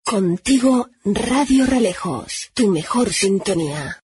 Contigo, Radio Relejos, tu mejor sintonía.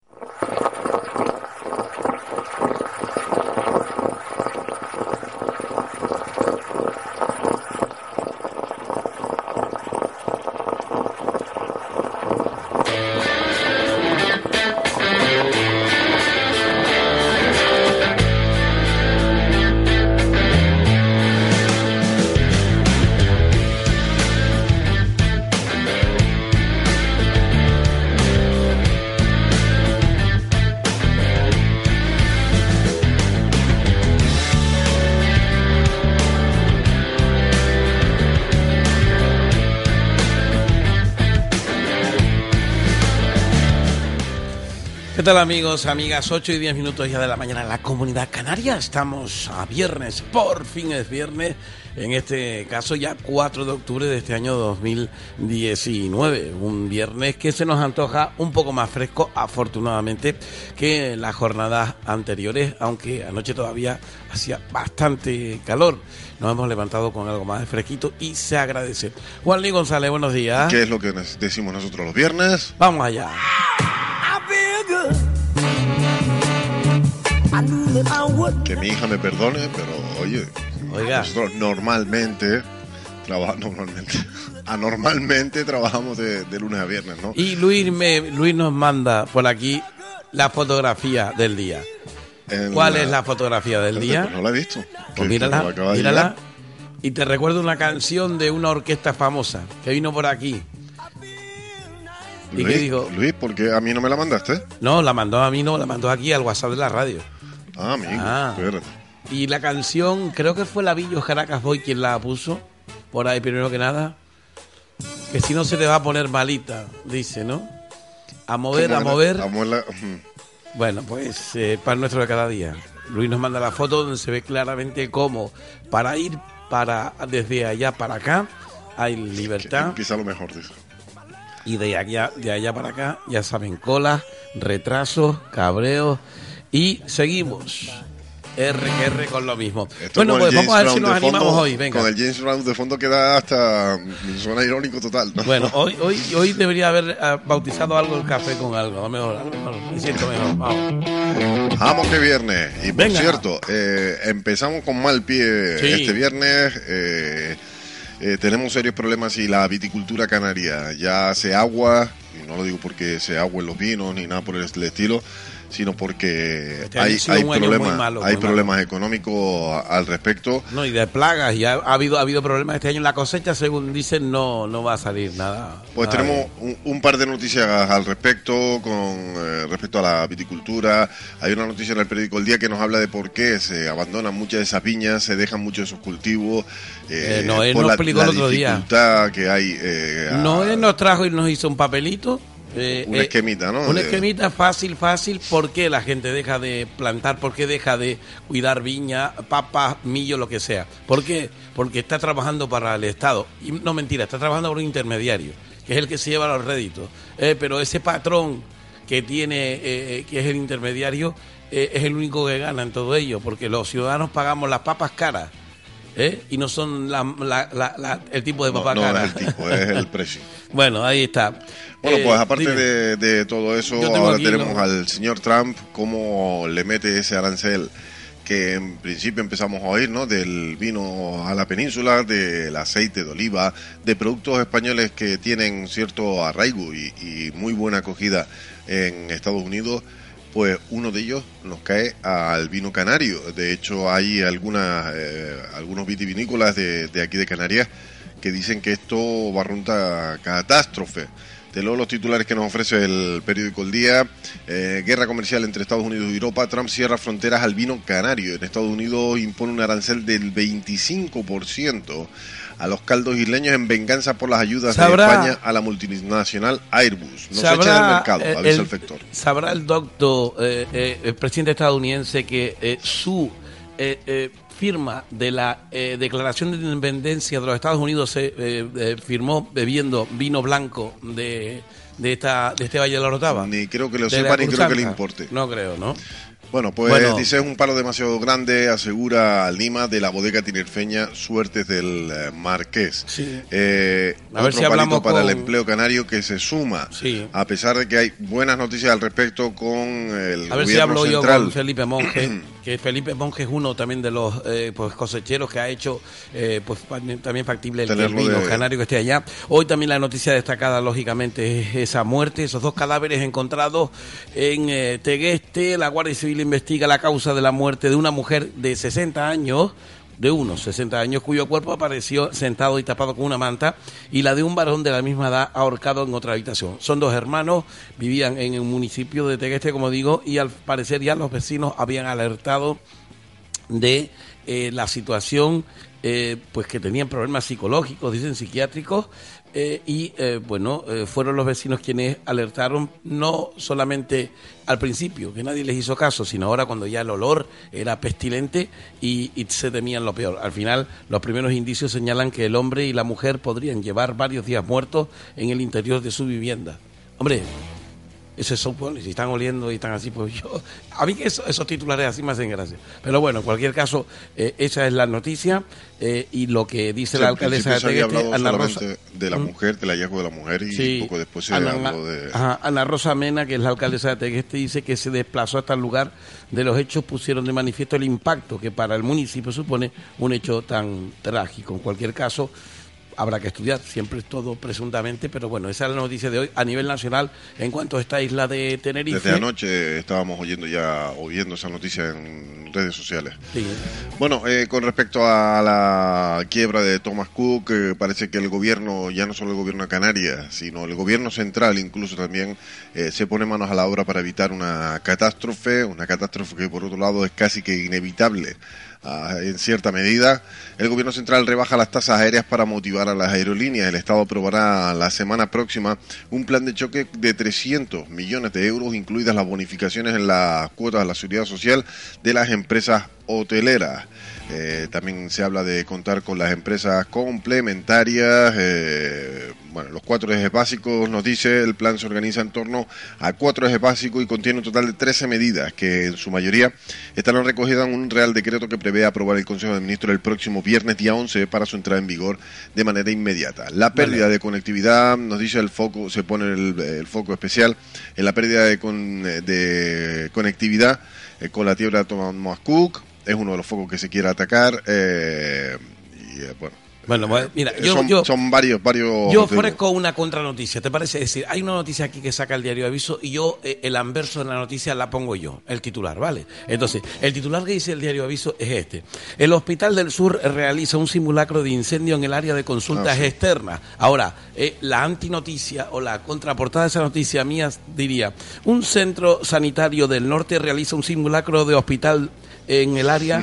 ¿Qué tal, amigos, amigas? 8 y 10 minutos ya de la mañana en la Comunidad Canaria. Estamos a viernes, por fin es viernes. En este caso ya 4 de octubre de este año 2019. Un viernes que se nos antoja un poco más fresco, afortunadamente, que las jornadas anteriores, aunque anoche todavía hacía bastante calor. Nos hemos levantado con algo más de fresquito y se agradece. Juan Luis González, buenos días. ¿Qué es lo que decimos nosotros los viernes? Vamos allá. Que mi hija me perdone, pero oiga, nosotros anormalmente trabajamos de lunes a viernes, ¿no? Y Luis nos manda por aquí la fotografía del día. ¿Cuál es la fotografía del día? Pues no la he visto. Pues mírala. Y te recuerdo una canción de una orquesta famosa que vino por aquí. Luis, ¿y qué dijo? Luis, ¿por qué a mí no me la mandaste? No, la mandó a mí, no, la mandó aquí al WhatsApp de la radio. Ah, amigo, espérate. Y la canción, creo que fue Lavillos Caracas Boy quien la puso, por ahí primero que nada, que si no se te va a poner malita, dice, ¿no? A mover. Bueno, pues pan nuestro de cada día. Luis nos manda la foto donde se ve claramente cómo para ir desde allá para acá hay libertad. Empieza lo mejor, dice. Y de allá para acá, ya saben, colas, retrasos, cabreos. Y seguimos. R con lo mismo. Bueno, pues vamos a ver si nos animamos hoy. Venga. Con el James Brown de fondo queda hasta... suena irónico total, ¿no? Bueno, hoy debería haber bautizado algo el café con algo. A lo mejor, me siento mejor. Vamos que viernes. Y por cierto, empezamos con mal pie este viernes. Tenemos serios problemas y la viticultura canaria ya se agua, y no lo digo porque se agua en los vinos ni nada por el estilo, sino porque hay problemas económicos al respecto. No, y de plagas, y ha habido problemas este año en la cosecha, según dicen, no va a salir nada. Pues tenemos un par de noticias al respecto con respecto a la viticultura. Hay una noticia en el periódico El Día que nos habla de por qué se abandonan muchas de esas viñas, se dejan muchos de esos cultivos. Él nos explicó el otro día. Que hay. Él nos trajo y nos hizo un papelito. Un esquemita, ¿no? Un esquemita fácil, ¿por qué la gente deja de plantar? ¿Por qué deja de cuidar viña, papas, millo, lo que sea? ¿Por qué? Porque está trabajando para el Estado. Y no, mentira, está trabajando por un intermediario, que es el que se lleva los réditos. Pero ese patrón que tiene, que es el intermediario, es el único que gana en todo ello, porque los ciudadanos pagamos las papas caras. Y no son el tipo de papa cara. No es el tipo, es el precio. Bueno, ahí está. Bueno, pues aparte de todo eso, ahora tenemos al señor Trump, cómo le mete ese arancel que en principio empezamos a oír, ¿no? Del vino a la península, del aceite de oliva, de productos españoles que tienen cierto arraigo y muy buena acogida en Estados Unidos. Pues uno de ellos nos cae al vino canario. De hecho, hay algunos vitivinícolas de aquí de Canarias que dicen que esto va rumbo a catástrofe. Te leo los titulares que nos ofrece el periódico El Día. Guerra comercial entre Estados Unidos y Europa. Trump cierra fronteras al vino canario. En Estados Unidos impone un arancel del 25% a los caldos isleños en venganza por las ayudas de España a la multinacional Airbus. Nos echa del mercado, avisa el sector. ¿Sabrá el doctor, el presidente estadounidense, que su firma de la Declaración de Independencia de los Estados Unidos se firmó bebiendo vino blanco de este Valle de la Orotava? Ni creo que lo sepa, ni creo que le importe. No creo, ¿no? Bueno, pues dice, es un palo demasiado grande, asegura Lima de la bodega tinerfeña Suertes del Marqués. Sí. A ver si hablamos para el empleo canario que se suma, a pesar de que hay buenas noticias al respecto con el gobierno central. A ver si hablo yo con Felipe Monge, que Felipe Monge es uno también de los pues cosecheros que ha hecho pues también factible el vino canario que esté allá. Hoy también la noticia destacada, lógicamente, es esa muerte, esos 2 cadáveres encontrados en Tegueste. La Guardia Civil investiga la causa de la muerte de una mujer de 60 años, cuyo cuerpo apareció sentado y tapado con una manta, y la de un varón de la misma edad ahorcado en otra habitación. Son 2 hermanos, vivían en el municipio de Tegueste, como digo, y al parecer ya los vecinos habían alertado de la situación, pues que tenían problemas psicológicos, dicen psiquiátricos, fueron los vecinos quienes alertaron, no solamente al principio, que nadie les hizo caso, sino ahora cuando ya el olor era pestilente y se temían lo peor. Al final, los primeros indicios señalan que el hombre y la mujer podrían llevar varios días muertos en el interior de su vivienda. Hombre, ese supone, si están oliendo y están así, pues a mí que esos titulares así me hacen gracia. Pero bueno, en cualquier caso, esa es la noticia, y lo que dice la alcaldesa de Tegueste, Ana Rosa, de la mujer, del hallazgo de la mujer, y poco después se habló de... Ana Rosa Mena, que es la alcaldesa de Tegueste, dice que se desplazó hasta el lugar de los hechos, pusieron de manifiesto el impacto que para el municipio supone un hecho tan trágico. En cualquier caso, habrá que estudiar, siempre es todo presuntamente, pero bueno, esa es la noticia de hoy a nivel nacional en cuanto a esta isla de Tenerife. Desde anoche estábamos oyendo esa noticia en redes sociales. Sí. Bueno, con respecto a la quiebra de Thomas Cook, parece que el gobierno, ya no solo el gobierno de Canarias, sino el gobierno central incluso también, se pone manos a la obra para evitar una catástrofe que por otro lado es casi que inevitable. En cierta medida, el gobierno central rebaja las tasas aéreas para motivar a las aerolíneas. El Estado aprobará la semana próxima un plan de choque de 300 millones de euros, incluidas las bonificaciones en las cuotas de la seguridad social de las empresas hoteleras. También se habla de contar con las empresas complementarias. Los 4 ejes básicos, nos dice, el plan se organiza en torno a 4 ejes básicos y contiene un total de 13 medidas que en su mayoría estarán recogidas en un real decreto que prevé aprobar el Consejo de Ministros el próximo viernes día 11 para su entrada en vigor de manera inmediata. La pérdida de conectividad, nos dice el foco, se pone el foco especial en la pérdida de conectividad con la quiebra de Thomas Cook. Es uno de los focos que se quiere atacar. Mira, son varios. Yo ofrezco una contranoticia, ¿te parece? Es decir, hay una noticia aquí que saca el diario Aviso y yo, el anverso de la noticia la pongo yo, el titular, ¿vale? Entonces, el titular que dice el diario Aviso es este. El Hospital del Sur realiza un simulacro de incendio en el área de consultas externas. Ahora, la antinoticia o la contraportada de esa noticia mía diría, un centro sanitario del norte realiza un simulacro de hospital en el área...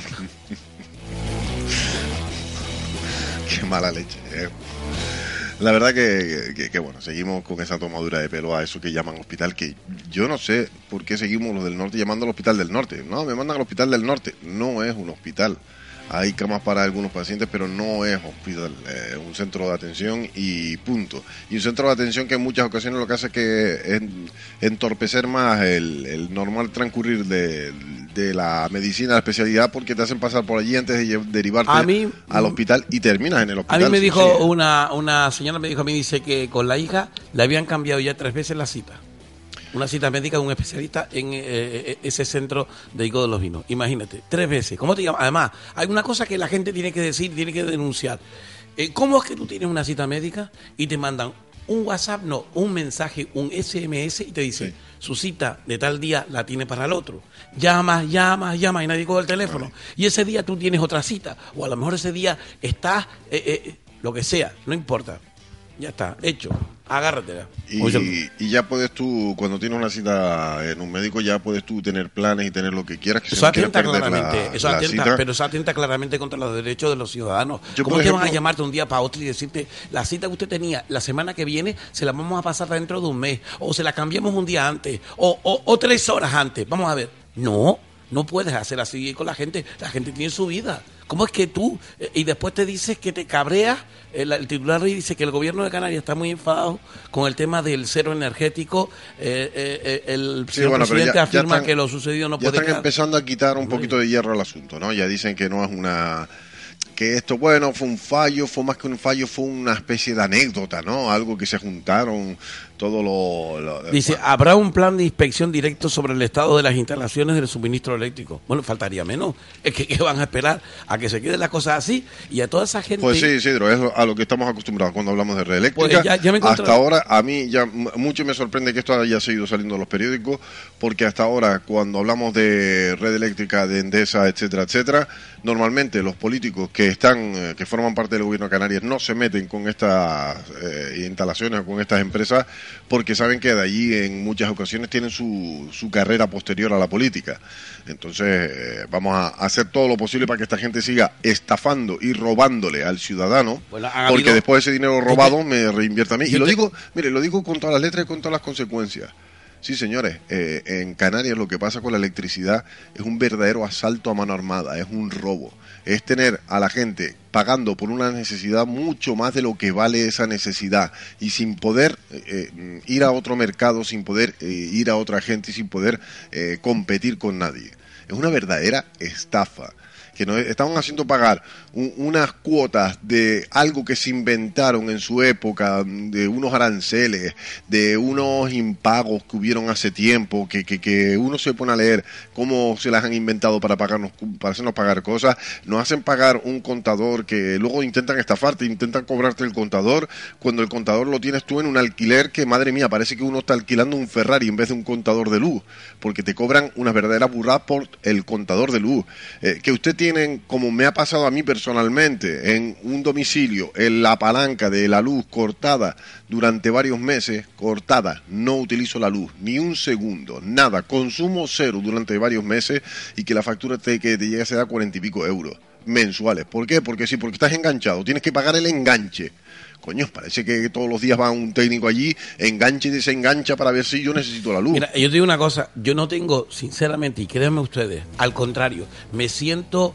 Qué mala leche. La verdad que bueno, seguimos con esa tomadura de pelo a eso que llaman hospital, que yo no sé por qué seguimos los del norte llamando al hospital del norte. No, me mandan al hospital del norte. No es un hospital. Hay camas para algunos pacientes, pero no es hospital, un centro de atención y punto. Y un centro de atención que en muchas ocasiones lo que hace es que entorpecer más el normal transcurrir de la medicina, la especialidad, porque te hacen pasar por allí antes de derivarte al hospital y terminas en el hospital. A mí me dijo una señora, dice que con la hija le habían cambiado ya 3 veces la cita. Una cita médica de un especialista en ese centro de Higo de los Vinos. Imagínate, 3 veces. ¿Cómo te llamas? Además, hay una cosa que la gente tiene que decir, tiene que denunciar. ¿Cómo es que tú tienes una cita médica y te mandan un WhatsApp, un mensaje, un SMS y te dice, su cita de tal día la tiene para el otro? Llamas y nadie coge el teléfono. Y ese día tú tienes otra cita. O a lo mejor ese día estás, lo que sea, no importa. Ya está, hecho. Agárratela. Y ya puedes tú, cuando tienes una cita en un médico, ya puedes tú tener planes y tener lo que quieras. Eso atenta claramente, pero eso atenta claramente contra los derechos de los ciudadanos. ¿Cómo te van a llamarte un día para otro y decirte, la cita que usted tenía la semana que viene, se la vamos a pasar dentro de un mes, o se la cambiamos un día antes, o 3 horas antes? Vamos a ver. No puedes hacer así con la gente. La gente tiene su vida. ¿Cómo es que tú, y después te dices que te cabreas? El titular dice que el gobierno de Canarias está muy enfadado con el tema del cero energético. El señor presidente afirma que lo sucedido no puede quedar. Ya están empezando a quitar un poquito de hierro al asunto, ¿no? Ya dicen que no es que esto, bueno, fue un fallo, fue más que un fallo, fue una especie de anécdota, ¿no? Algo que se juntaron todo Dice, bueno, habrá un plan de inspección directo sobre el estado de las instalaciones del suministro eléctrico. Bueno, faltaría menos. Es que van a esperar a que se queden las cosas así y a toda esa gente... Pues sí, Isidro, es a lo que estamos acostumbrados cuando hablamos de red eléctrica. Pues ya hasta ahora, a mí ya mucho me sorprende que esto haya seguido saliendo en los periódicos, porque hasta ahora, cuando hablamos de red eléctrica, de Endesa, etcétera, etcétera, normalmente los políticos que forman parte del gobierno de Canarias no se meten con estas instalaciones o con estas empresas, porque saben que de allí en muchas ocasiones tienen su carrera posterior a la política. Entonces vamos a hacer todo lo posible para que esta gente siga estafando y robándole al ciudadano, porque después ese dinero robado me reinvierte a mí. Y lo digo con todas las letras y con todas las consecuencias. Sí, señores, en Canarias lo que pasa con la electricidad es un verdadero asalto a mano armada, es un robo. Es tener a la gente pagando por una necesidad mucho más de lo que vale esa necesidad y sin poder ir a otro mercado, sin poder ir a otra gente y sin poder competir con nadie. Es una verdadera estafa. Que nos estaban haciendo pagar unas cuotas de algo que se inventaron en su época, de unos aranceles, de unos impagos que hubieron hace tiempo, que uno se pone a leer cómo se las han inventado para hacernos pagar cosas. Nos hacen pagar un contador que luego intentan estafarte, intentan cobrarte el contador, cuando el contador lo tienes tú en un alquiler que, madre mía, parece que uno está alquilando un Ferrari en vez de un contador de luz, porque te cobran unas verdaderas burradas por el contador de luz. Que usted tienen, como me ha pasado a mí personalmente, en un domicilio, en la palanca de la luz cortada durante varios meses, cortada, no utilizo la luz, ni un segundo, nada, consumo cero durante varios meses, y que la factura que te llega a ser a 40 y pico euros mensuales. ¿Por qué? Porque estás enganchado, tienes que pagar el enganche. Coño, parece que todos los días va un técnico allí, engancha y desengancha para ver si yo necesito la luz. Mira, yo te digo una cosa, yo no tengo, sinceramente, y créanme ustedes, al contrario, me siento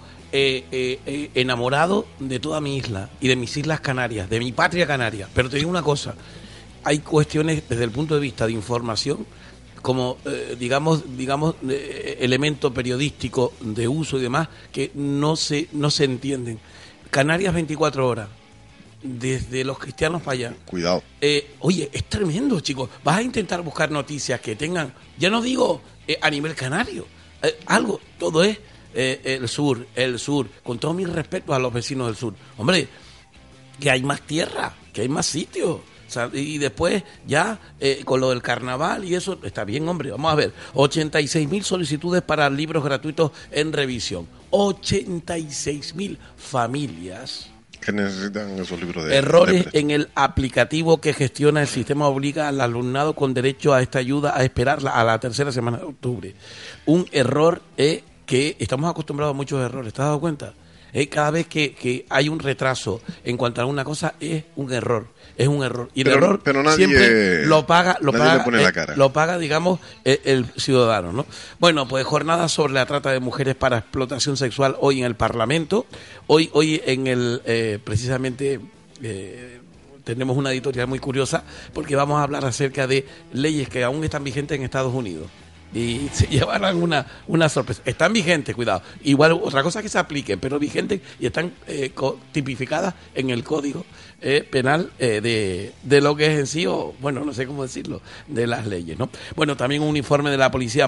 enamorado de toda mi isla y de mis islas Canarias, de mi patria canaria. Pero te digo una cosa, hay cuestiones desde el punto de vista de información, como digamos elemento periodístico de uso y demás, que no se entienden. Canarias 24 horas. Desde los cristianos para allá. Cuidado. Oye, es tremendo, chicos. Vas a intentar buscar noticias que tengan, ya no digo a nivel canario, algo, todo es el sur, con todo mi respeto a los vecinos del sur. Hombre, que hay más tierra, que hay más sitios. O sea, y después ya con lo del carnaval y eso, está bien, hombre. Vamos a ver, 86.000 solicitudes para libros gratuitos en revisión. 86.000 familias que necesitan esos libros de errores en el aplicativo que gestiona el sistema obliga al alumnado con derecho a esta ayuda a esperarla a la tercera semana de octubre. Un error que estamos acostumbrados a muchos errores, ¿te has dado cuenta? Cada vez que hay un retraso en cuanto a alguna cosa es un error. Es un error. Y el error pero nadie, siempre lo paga, lo paga, digamos, el ciudadano, ¿no? Bueno, pues jornada sobre la trata de mujeres para explotación sexual hoy en el Parlamento. Hoy en el, precisamente, tenemos una editorial muy curiosa porque vamos a hablar acerca de leyes que aún están vigentes en Estados Unidos. Y se llevarán una sorpresa. Están vigentes, cuidado. Igual otra cosa que se apliquen, pero vigentes y están tipificadas en el Código Penal de lo que es en sí, o bueno, no sé cómo decirlo, de las leyes, ¿no? Bueno, también un informe de la policía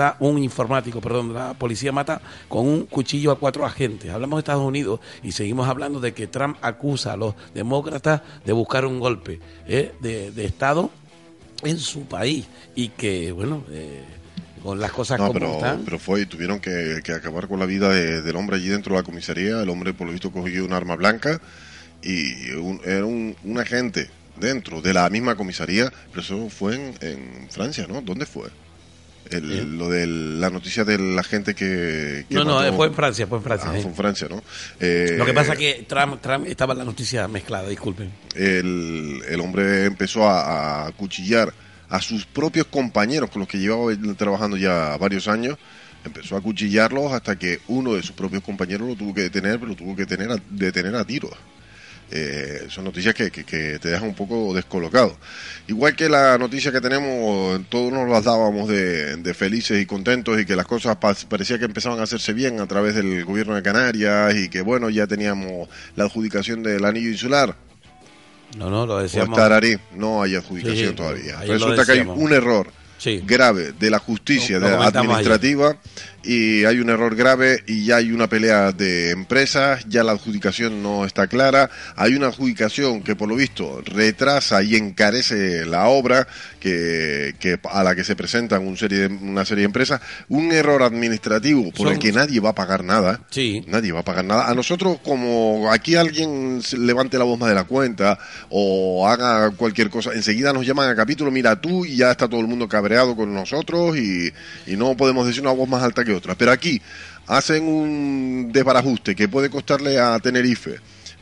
la policía mata con un cuchillo a 4 agentes. Hablamos de Estados Unidos y seguimos hablando de que Trump acusa a los demócratas de buscar un golpe de Estado en su país y que, bueno... con las cosas están. Pero tuvieron que acabar con la vida del hombre allí dentro de la comisaría. El hombre, por lo visto, cogió un arma blanca y era un agente dentro de la misma comisaría, pero eso fue en Francia, ¿no? ¿Dónde fue? Lo de la noticia de la gente que mató... fue en Francia. Fue en Francia, ¿no? Lo que pasa es que Trump estaba en la noticia mezclada, disculpen. El hombre empezó a acuchillar a sus propios compañeros con los que llevaba trabajando ya varios años, empezó a cuchillarlos hasta que uno de sus propios compañeros lo tuvo que detener, pero lo tuvo que detener a tiros. Son noticias que te dejan un poco descolocado. Igual que la noticia que tenemos, todos nos las dábamos de felices y contentos, y que las cosas parecía que empezaban a hacerse bien a través del gobierno de Canarias, y que bueno, ya teníamos la adjudicación del anillo insular. No, lo decíamos. No hay adjudicación todavía. Resulta que hay un error grave de la justicia administrativa, y hay un error grave, y ya hay una pelea de empresas, ya la adjudicación no está clara, hay una adjudicación que por lo visto retrasa y encarece la obra que a la que se presentan una serie de empresas, un error administrativo por el que nadie va a pagar nada. Nadie va a pagar nada. A nosotros, como aquí alguien levante la voz más de la cuenta o haga cualquier cosa, enseguida nos llaman a capítulo, mira tú, y ya está todo el mundo cabreado con nosotros, y no podemos decir una voz más alta que otra. Pero aquí hacen un desbarajuste que puede costarle a Tenerife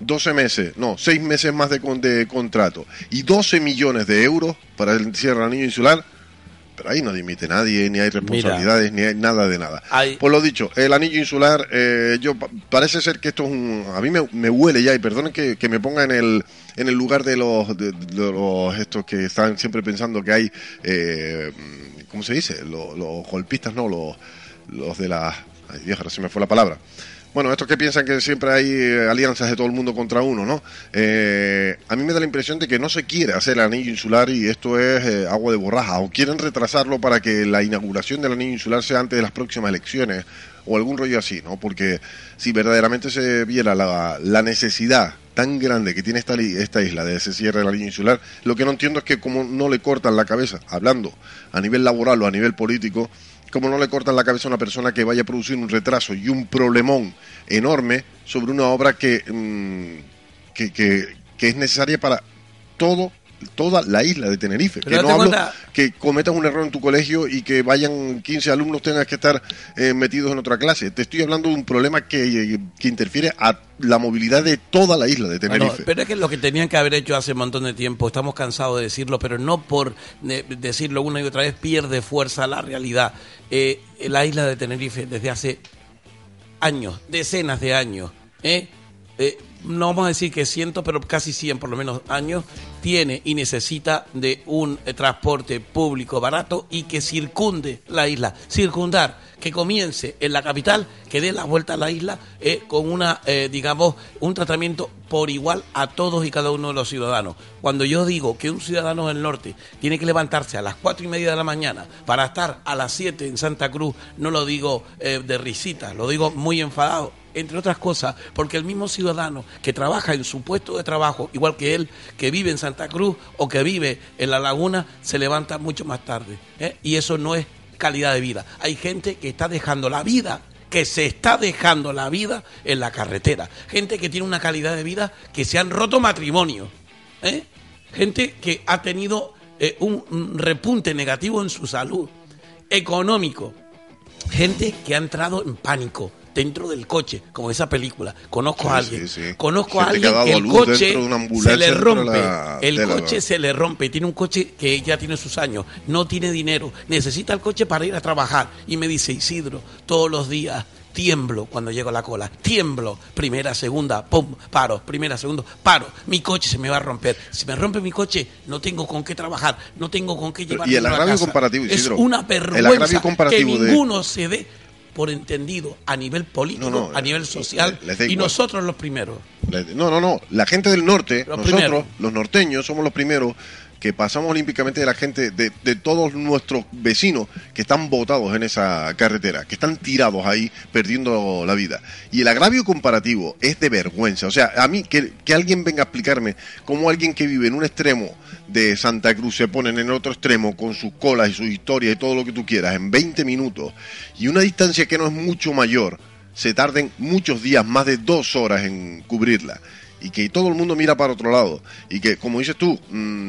6 meses más de contrato y 12 millones de euros para el cierre del anillo insular. Pero ahí no dimite nadie, ni hay responsabilidades, ni hay nada de nada. Por lo dicho, el anillo insular, parece ser que esto es a mí me huele ya, y perdonen que me ponga en el lugar de los estos que están siempre pensando que hay, ¿cómo se dice? Los golpistas, no, los de la... Ay, Dios, ahora se me fue la palabra. Bueno, estos que piensan que siempre hay alianzas de todo el mundo contra uno, ¿no? A mí me da la impresión de que no se quiere hacer el anillo insular, y esto es agua de borraja, o quieren retrasarlo para que la inauguración del anillo insular sea antes de las próximas elecciones, o algún rollo así, ¿no? Porque si verdaderamente se viera la necesidad tan grande que tiene esta isla de ese cierre del anillo insular, lo que no entiendo es que como no le cortan la cabeza, hablando a nivel laboral o a nivel político, como no le cortan la cabeza a una persona que vaya a producir un retraso y un problemón enorme sobre una obra que es necesaria para toda la isla de Tenerife. Pero que no hablo que cometas un error en tu colegio y que vayan 15 alumnos, tengas que estar metidos en otra clase. Te estoy hablando de un problema que interfiere a la movilidad de toda la isla de Tenerife. Bueno, pero es que lo que tenían que haber hecho hace un montón de tiempo, estamos cansados de decirlo, pero no por decirlo una y otra vez pierde fuerza la realidad. La isla de Tenerife desde hace años, decenas de años, no vamos a decir que cientos, pero casi 100 por lo menos años, tiene y necesita de un transporte público barato y que circunde la isla. Circundar, que comience en la capital, que dé la vuelta a la isla con un tratamiento por igual a todos y cada uno de los ciudadanos. Cuando yo digo que un ciudadano del norte tiene que levantarse a las 4:30 de la mañana para estar a las 7 en Santa Cruz, no lo digo de risita, lo digo muy enfadado. Entre otras cosas, porque el mismo ciudadano que trabaja en su puesto de trabajo, igual que él, que vive en Santa Cruz o que vive en La Laguna, se levanta mucho más tarde. Y eso no es calidad de vida. Hay gente que está dejando la vida, que se está dejando la vida en la carretera. Gente que tiene una calidad de vida que se han roto matrimonio. Gente que ha tenido un repunte negativo en su salud, económico. Gente que ha entrado en pánico dentro del coche, como esa película. Conozco a alguien que el coche se le rompe, se le rompe, tiene un coche que ya tiene sus años, no tiene dinero, necesita el coche para ir a trabajar, y me dice: Isidro, todos los días tiemblo cuando llego a la cola, tiemblo, primera, segunda, pum, paro, primera, segunda, paro, mi coche se me va a romper, si me rompe mi coche no tengo con qué trabajar, no tengo con qué llevarme a casa. Y el agravio comparativo, Isidro, es una vergüenza que ninguno se dé por entendido a nivel político, a nivel social, y nosotros los primeros. La gente del norte, nosotros, los norteños, somos los primeros que pasamos olímpicamente de la gente, de todos nuestros vecinos que están botados en esa carretera, que están tirados ahí perdiendo la vida. Y el agravio comparativo es de vergüenza. O sea, a mí, que alguien venga a explicarme cómo alguien que vive en un extremo de Santa Cruz se pone en el otro extremo con sus colas y sus historias y todo lo que tú quieras en 20 minutos, y una distancia que no es mucho mayor, se tarden muchos días, más de 2 horas en cubrirla, y que todo el mundo mira para otro lado, y que, como dices tú,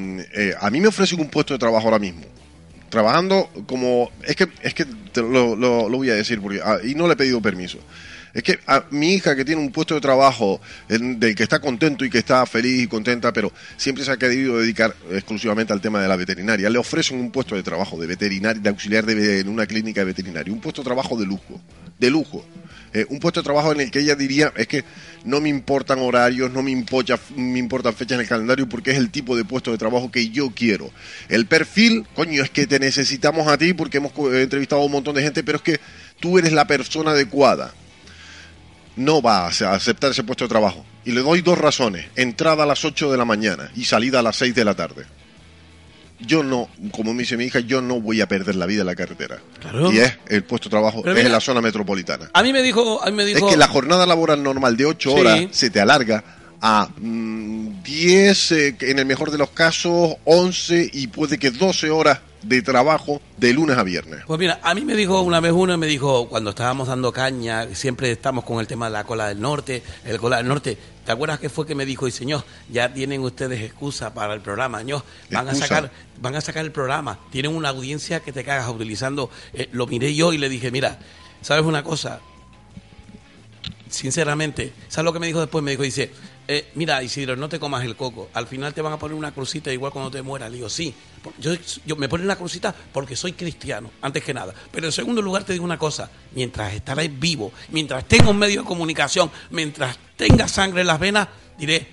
a mí me ofrecen un puesto de trabajo ahora mismo, trabajando como... Es que te lo voy a decir, porque y no le he pedido permiso. Es que a mi hija, que tiene un puesto de trabajo del que está contento y que está feliz y contenta, pero siempre se ha querido dedicar exclusivamente al tema de la veterinaria, le ofrecen un puesto de trabajo de veterinario, de auxiliar en una clínica de veterinario, un puesto de trabajo de lujo. Un puesto de trabajo en el que ella diría, es que no me importan horarios, no me importan fechas en el calendario, porque es el tipo de puesto de trabajo que yo quiero. El perfil, coño, es que te necesitamos a ti, porque hemos entrevistado a un montón de gente, pero es que tú eres la persona adecuada. No va a aceptar ese puesto de trabajo. Y le doy 2 razones. Entrada a las 8 de la mañana y salida a las 6 de la tarde. Yo no, como me dice mi hija, yo no voy a perder la vida en la carretera. Claro. Y es el puesto de trabajo, pero es mira, en la zona metropolitana. A mí me dijo... Es que la jornada laboral normal de 8 horas se te alarga a 10, en el mejor de los casos, 11 y puede que 12 horas de trabajo de lunes a viernes. Pues mira, a mí me dijo una vez me dijo, cuando estábamos dando caña, siempre estamos con el tema de la cola del norte, el cola del norte. ¿Te acuerdas qué fue que me dijo? Y señor, ya tienen ustedes excusa para el programa, señor. Van a sacar el programa. Tienen una audiencia que te cagas utilizando. Lo miré yo y le dije, mira, ¿sabes una cosa? Sinceramente, ¿sabes lo que me dijo después? Me dijo, dice, mira, Isidro, no te comas el coco. Al final te van a poner una crucita igual cuando te mueras. Le digo, sí. Yo me ponen una crucita porque soy cristiano, antes que nada. Pero en segundo lugar te digo una cosa. Mientras estaré vivo, mientras tenga un medio de comunicación, mientras tenga sangre en las venas, diré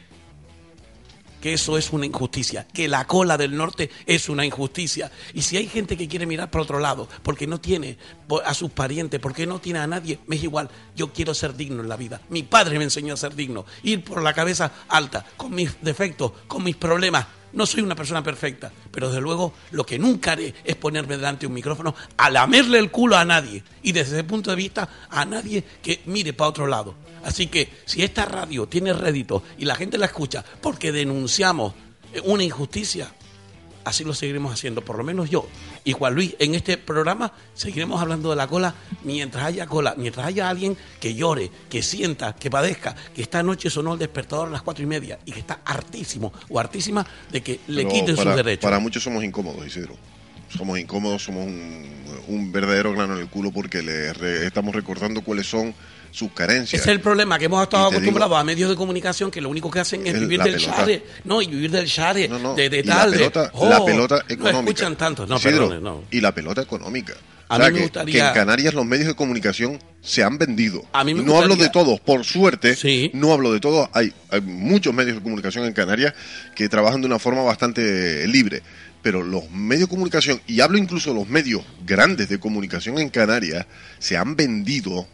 que eso es una injusticia, que la cola del norte es una injusticia. Y si hay gente que quiere mirar por otro lado, porque no tiene a sus parientes, porque no tiene a nadie, me es igual. Yo quiero ser digno en la vida. Mi padre me enseñó a ser digno, ir por la cabeza alta, con mis defectos, con mis problemas. No soy una persona perfecta, pero desde luego lo que nunca haré es ponerme delante de un micrófono a lamerle el culo a nadie. Y desde ese punto de vista, a nadie que mire para otro lado. Así que si esta radio tiene rédito y la gente la escucha porque denunciamos una injusticia, así lo seguiremos haciendo, por lo menos yo y Juan Luis. En este programa seguiremos hablando de la cola mientras haya alguien que llore, que sienta, que padezca, que esta noche sonó el despertador a las 4:30 y que está hartísimo o hartísima de que le quiten sus derechos. Para muchos somos incómodos, Isidro. Somos incómodos, somos un verdadero grano en el culo porque estamos recordando cuáles son sus carencias. Ese es el problema, que hemos estado acostumbrados a medios de comunicación que lo único que hacen es vivir del share, y vivir del share, de tal, la pelota económica. No escuchan tanto, y la pelota económica. A mí me gustaría que en Canarias los medios de comunicación se han vendido. Y no hablo de todos, por suerte, no hablo de todos. Hay muchos medios de comunicación en Canarias que trabajan de una forma bastante libre. Pero los medios de comunicación, y hablo incluso de los medios grandes de comunicación en Canarias, se han vendido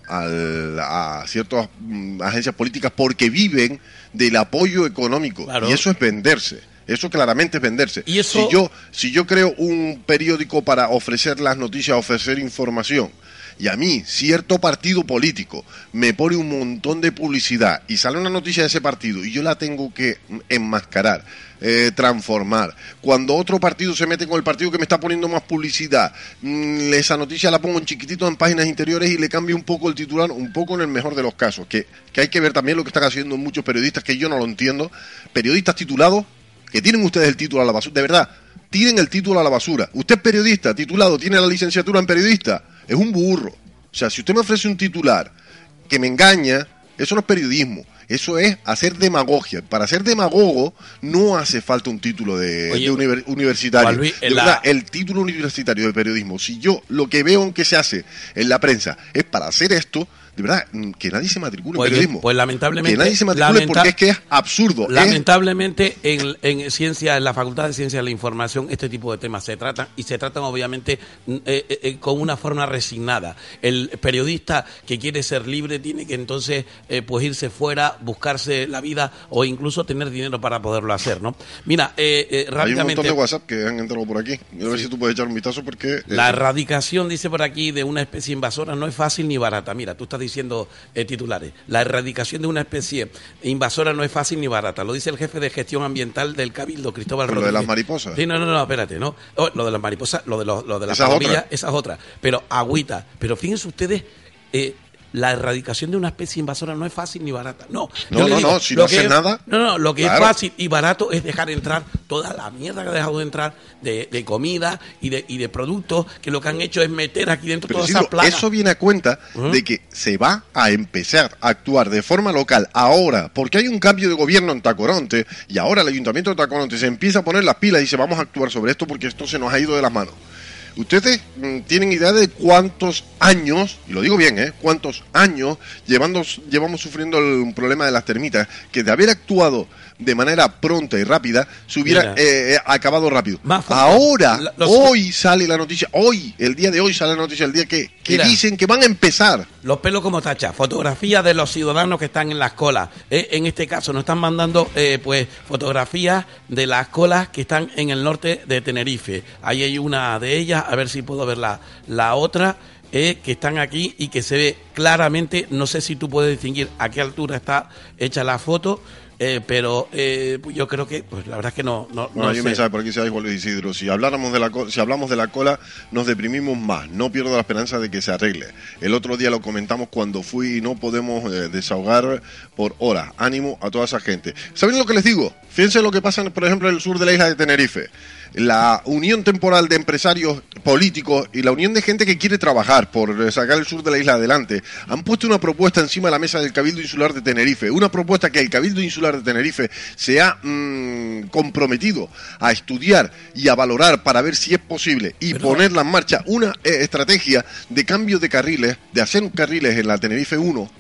a ciertas agencias políticas porque viven del apoyo económico. Claro. Y eso es venderse. Eso claramente es venderse. ¿Y eso? Si yo creo un periódico para ofrecer las noticias, ofrecer información, y a mí cierto partido político me pone un montón de publicidad y sale una noticia de ese partido y yo la tengo que enmascarar, transformar. Cuando otro partido se mete con el partido que me está poniendo más publicidad, esa noticia la pongo en chiquitito en páginas interiores y le cambio un poco el titular, un poco en el mejor de los casos. Que hay que ver también lo que están haciendo muchos periodistas, que yo no lo entiendo. Periodistas titulados, que tienen ustedes el título a la basura, de verdad, tiren el título a la basura. Usted es periodista, titulado, tiene la licenciatura en periodista, es un burro. O sea, si usted me ofrece un titular que me engaña, eso no es periodismo, eso es hacer demagogia. Para ser demagogo no hace falta un título universitario. Luis, de verdad, el título universitario de periodismo, si yo lo que veo que se hace en la prensa es para hacer esto, de verdad, que nadie se matricule en periodismo. Pues lamentablemente... Que nadie se matricule porque es que es absurdo. Lamentablemente en ciencia, en la Facultad de Ciencias de la Información, este tipo de temas se tratan obviamente con una forma resignada. El periodista que quiere ser libre tiene que entonces pues irse fuera, buscarse la vida o incluso tener dinero para poderlo hacer, ¿no? Mira, rápidamente... Hay un montón de WhatsApp que han entrado por aquí. A ver si tú puedes echar un vistazo porque... La erradicación, dice por aquí, de una especie invasora no es fácil ni barata. Mira, tú estás diciendo titulares. La erradicación de una especie invasora no es fácil ni barata. Lo dice el jefe de gestión ambiental del Cabildo, Cristóbal Rodríguez. ¿Lo de las mariposas? Sí, no, espérate, ¿no? Lo de las mariposas, lo de las palobillas, esa es otra. Pero agüita. Pero fíjense ustedes, la erradicación de una especie invasora no es fácil ni barata. Si no haces nada. Lo que es fácil y barato es dejar entrar toda la mierda que ha dejado de entrar de comida y de productos, que lo que han hecho es meter aquí dentro todas esas plagas. Eso viene a cuenta de que se va a empezar a actuar de forma local ahora, porque hay un cambio de gobierno en Tacoronte, y ahora el Ayuntamiento de Tacoronte se empieza a poner las pilas y dice, vamos a actuar sobre esto porque esto se nos ha ido de las manos. ¿Ustedes tienen idea de cuántos años, y lo digo bien, cuántos años llevamos sufriendo el problema de las termitas, que de haber actuado de manera pronta y rápida se hubiera acabado rápido? Ahora, hoy sale la noticia, el día de hoy sale la noticia, el día que dicen que van a empezar. Los pelos como tacha, fotografías de los ciudadanos que están en las colas. En este caso nos están mandando fotografías de las colas que están en el norte de Tenerife. Ahí hay una de ellas, a ver si puedo ver la otra. Que están aquí y que se ve claramente, no sé si tú puedes distinguir a qué altura está hecha la foto, pero yo creo que, pues la verdad es que no hay un mensaje por aquí, se Juan Luis Isidro, si hablamos de la cola, nos deprimimos más, no pierdo la esperanza de que se arregle. El otro día lo comentamos cuando fui y no podemos desahogar por horas. Ánimo a toda esa gente. ¿Saben lo que les digo? Fíjense lo que pasa, por ejemplo, en el sur de la isla de Tenerife. La unión temporal de empresarios políticos y la unión de gente que quiere trabajar por sacar el sur de la isla adelante han puesto una propuesta encima de la mesa del Cabildo Insular de Tenerife, una propuesta que el Cabildo Insular de Tenerife se ha comprometido a estudiar y a valorar para ver si es posible y ponerla en marcha, una estrategia de cambio de carriles, de hacer carriles en la Tenerife 1,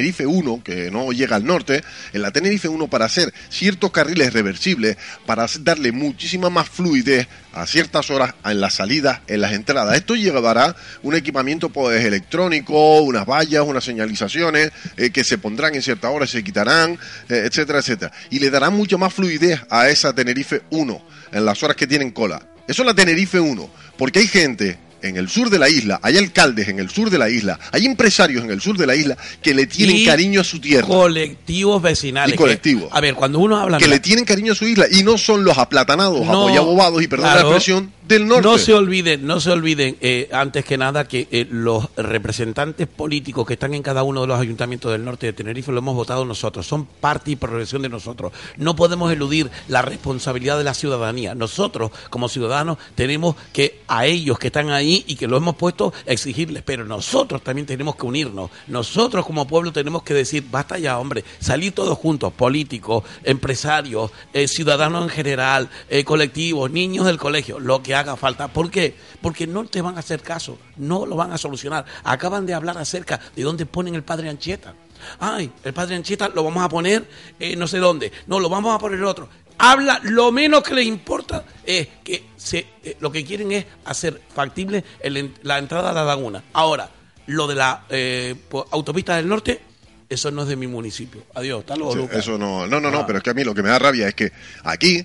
que no llega al norte, en la Tenerife 1, para hacer ciertos carriles reversibles, para darle muchísima más fluidez a ciertas horas en las salidas, en las entradas. Esto llevará un equipamiento electrónico, unas vallas, unas señalizaciones que se pondrán en ciertas horas, se quitarán, etcétera, etcétera. Y le dará mucha más fluidez a esa Tenerife 1 en las horas que tienen cola. Eso es la Tenerife 1, porque hay gente en el sur de la isla, hay alcaldes en el sur de la isla, hay empresarios en el sur de la isla que le tienen cariño a su tierra. Colectivos vecinales. Y colectivos. A ver, cuando uno habla... Que le tienen cariño a su isla y no son los aplatanados, apoyabobados y perdón la expresión, del norte. No se olviden, antes que nada, que los representantes políticos que están en cada uno de los ayuntamientos del norte de Tenerife lo hemos votado nosotros, son parte y progresión de nosotros. No podemos eludir la responsabilidad de la ciudadanía. Nosotros, como ciudadanos, tenemos que a ellos que están ahí y que lo hemos puesto, exigirles, pero nosotros también tenemos que unirnos. Nosotros como pueblo tenemos que decir, basta ya, hombre, salir todos juntos, políticos, empresarios, ciudadanos en general, colectivos, niños del colegio, lo que haga falta. ¿Por qué? Porque no te van a hacer caso, no lo van a solucionar. Acaban de hablar acerca de dónde ponen el Padre Anchieta. Ay, el Padre Anchieta lo vamos a poner no sé dónde, no, lo vamos a poner otro. Habla, lo menos que les importa es que lo que quieren es hacer factible la entrada a la laguna. Ahora, lo de la autopista del norte, eso no es de mi municipio. Adiós, hasta luego, Lucas. Eso no, pero es que a mí lo que me da rabia es que aquí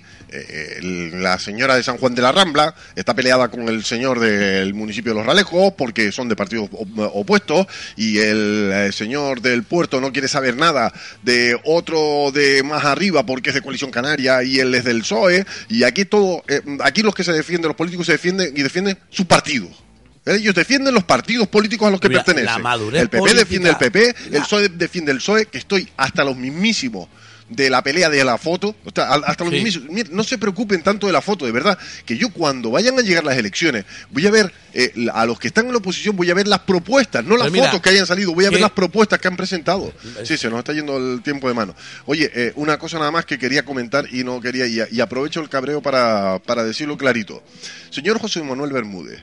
la señora de San Juan de la Rambla está peleada con el señor del municipio de Los Ralejos porque son de partidos opuestos, y el señor del puerto no quiere saber nada de otro de más arriba porque es de Coalición Canaria y él es del PSOE, y aquí aquí los que se defienden, los políticos se defienden su partido. Ellos defienden los partidos políticos a los que pertenecen. El PP defiende el PP, el PSOE defiende el PSOE, que estoy hasta los mismísimos de la pelea de la foto, hasta los mismísimos. Miren, no se preocupen tanto de la foto, de verdad, que yo cuando vayan a llegar las elecciones voy a ver a los que están en la oposición, voy a ver las propuestas, no las fotos que hayan salido, voy a ver las propuestas que han presentado. Sí, se nos está yendo el tiempo de mano. Oye, una cosa nada más que quería comentar y no quería, y aprovecho el cabreo para decirlo clarito. Señor José Manuel Bermúdez,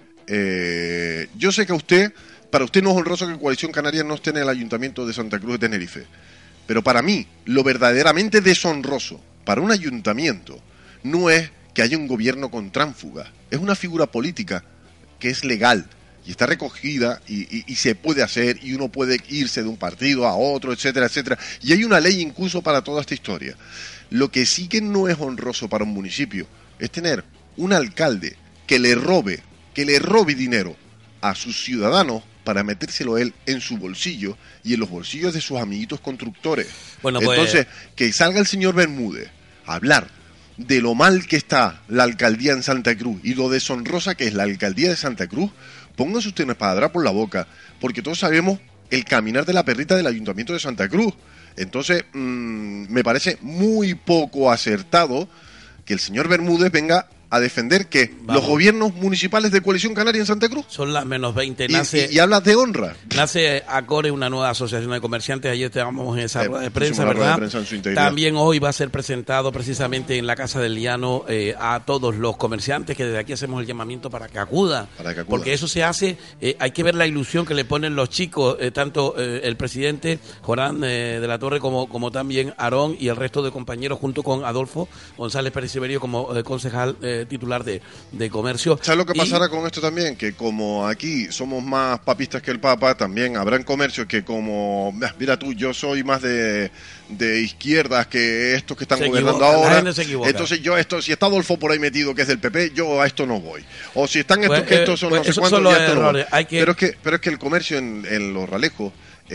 yo sé que para usted no es honroso que Coalición Canaria no esté en el Ayuntamiento de Santa Cruz de Tenerife, pero para mí lo verdaderamente deshonroso para un ayuntamiento no es que haya un gobierno con tránsfuga, es una figura política que es legal y está recogida y se puede hacer, y uno puede irse de un partido a otro, etcétera, etcétera, y hay una ley incluso para toda esta historia. Lo que sí que no es honroso para un municipio es tener un alcalde que le robe dinero a sus ciudadanos para metérselo él en su bolsillo y en los bolsillos de sus amiguitos constructores. Bueno, pues... Entonces, que salga el señor Bermúdez a hablar de lo mal que está la alcaldía en Santa Cruz y lo deshonrosa que es la alcaldía de Santa Cruz, póngase usted una espadra por la boca, porque todos sabemos el caminar de la perrita del Ayuntamiento de Santa Cruz. Entonces, me parece muy poco acertado que el señor Bermúdez venga a defender que los gobiernos municipales de Coalición Canaria en Santa Cruz son las -20. Y hablas de honra. Nace ACORE, una nueva asociación de comerciantes. Ayer estábamos en esa rueda de prensa, ¿verdad? También hoy va a ser presentado precisamente en la Casa del Llano a todos los comerciantes, que desde aquí hacemos el llamamiento para que acudan. Porque eso se hace, hay que ver la ilusión que le ponen los chicos, tanto el presidente Jorán de la Torre como también Aarón y el resto de compañeros, junto con Adolfo González Pérez Severio como concejal titular de comercio. ¿Sabes lo que pasará con esto también? Que como aquí somos más papistas que el Papa, también habrán comercios que como, mira tú, yo soy más de izquierdas que estos que están gobernando ahora. Entonces yo si está Adolfo por ahí metido que es del PP, yo a esto no voy. O si están estos que estos son no sé cuántos, los errores. No pero es que el comercio en los Ralejos,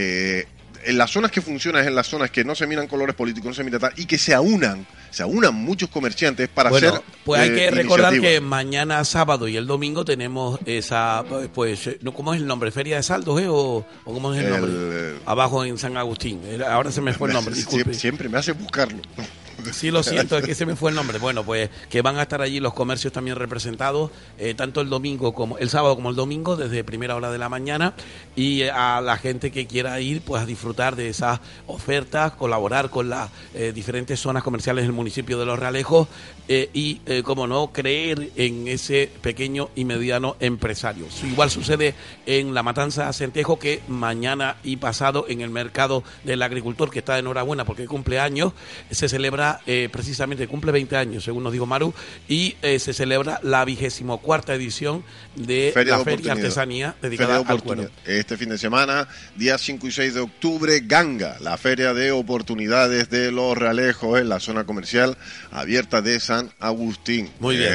en las zonas que funcionan es en las zonas que no se miran colores políticos, no se mira tal, y que se aunan muchos comerciantes para hacer pues hay que recordar que mañana sábado y el domingo tenemos esa, ¿cómo es el nombre? ¿Feria de Saldos, o cómo es el nombre? Abajo en San Agustín. Ahora se me fue el nombre, disculpe. Siempre me hace buscarlo. Sí, lo siento, es que se me fue el nombre. Bueno, pues que van a estar allí los comercios también representados, tanto el domingo como el sábado como el domingo, desde primera hora de la mañana, y a la gente que quiera ir, pues a disfrutar de esas ofertas, colaborar con las diferentes zonas comerciales del municipio de Los Realejos y, como no, creer en ese pequeño y mediano empresario. Igual sucede en La Matanza Centejo, que mañana y pasado en el mercado del agricultor, que está de enhorabuena porque cumple años, se celebra precisamente, cumple 20 años, según nos dijo Maru, y se celebra la 24ª edición de la Feria de Artesanía dedicada al cuero. Este fin de semana, días 5 y 6 de octubre, Ganga, la Feria de Oportunidades de Los Realejos en la zona comercial abierta de San Agustín. Muy bien.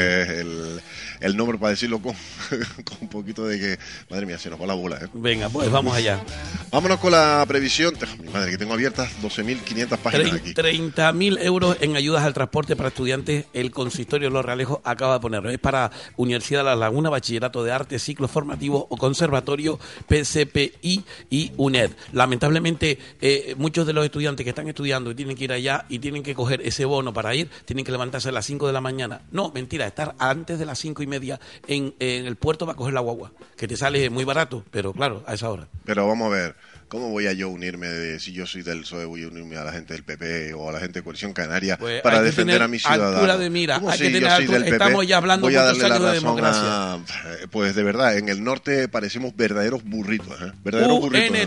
El nombre para decirlo con un poquito de que, madre mía, se nos va la bola. Venga, pues vamos allá. Vámonos con la previsión. Mi madre, que tengo abiertas 12.500 páginas aquí. 30.000 euros en ayudas al transporte para estudiantes. El consistorio de Los Realejos acaba de ponerlo. Es para Universidad de La Laguna, Bachillerato de Arte, Ciclo Formativo o Conservatorio, PCPI y UNED. Lamentablemente, muchos de los estudiantes que están estudiando y tienen que ir allá y tienen que coger ese bono para ir, tienen que levantarse a las 5 de la mañana. No, mentira, estar antes de las 5:30 en el puerto va a coger la guagua, que te sale muy barato, pero claro, a esa hora. Pero vamos a ver, ¿cómo voy a yo unirme, si yo soy del PSOE, voy a unirme a la gente del PP o a la gente de Coalición Canaria para defender a mis ciudadanos? Altura de mira, hay que tener altura. Estamos ya hablando de muchos años de democracia. Pues de verdad, en el norte parecemos verdaderos burritos, verdaderos